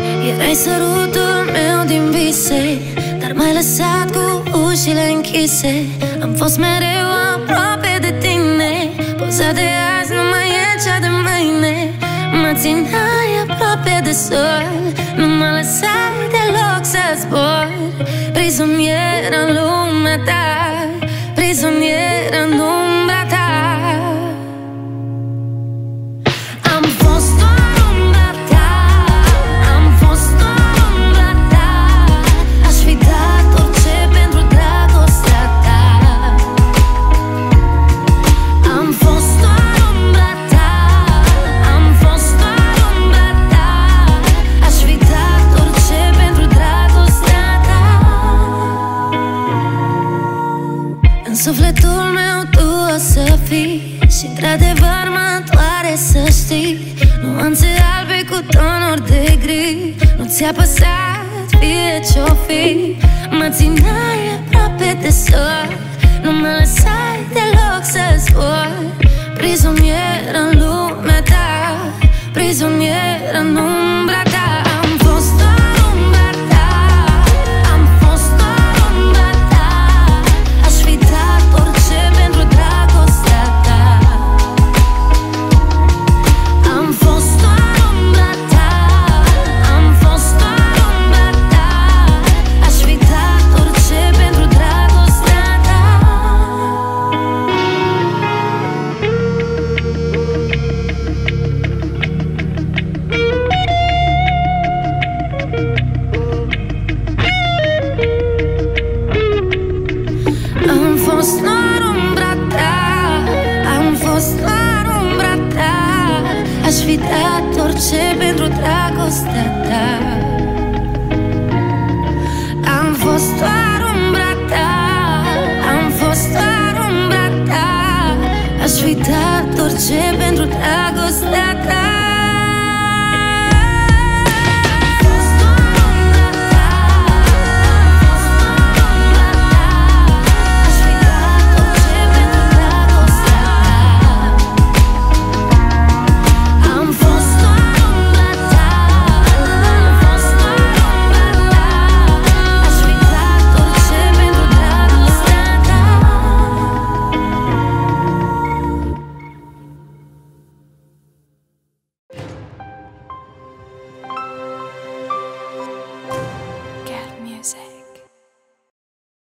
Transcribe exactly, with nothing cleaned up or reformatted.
Erai sărutul meu din vise, dar m-ai lăsat cu ușile închise. Am fost mereu aproape de tine, poza de azi nu mai e cea de mâine. Mă țineai aproape de sol, nu mă lăsai deloc să zbor. Prizonier în lumea ta, prizonier în umbra ta. Am fost doar umbra ta, am fost doar umbra ta. Aș fi dat orice pentru dragostea ta. Am fost doar umbra ta, am fost doar umbra ta. Aș fi dat orice pentru dragostea ta. În sufletul meu tu o să fii și într-adevăr mă doare să știi. Nuanțe albe cu tonuri de gri, nu ți-a păsat fie ce-o fi. Mă țineai aproape de sol, nu mă lăsai deloc să zbor. Prizonier în lumea ta, prizonier în umbra ta. Am fost doar umbra ta, am fost doar umbra ta. Aș fi dat orice pentru dragostea ta. Am fost doar umbra ta, am fost doar umbra ta. Aș fi dat orice pentru dragostea ta. Am fost doar umbra ta, am fost doar umbra ta. Aș fi dat orice pentru dragostea ta. Am fost doar umbra ta, am fost doar umbra ta. Aș fi dat orice pentru dragostea ta.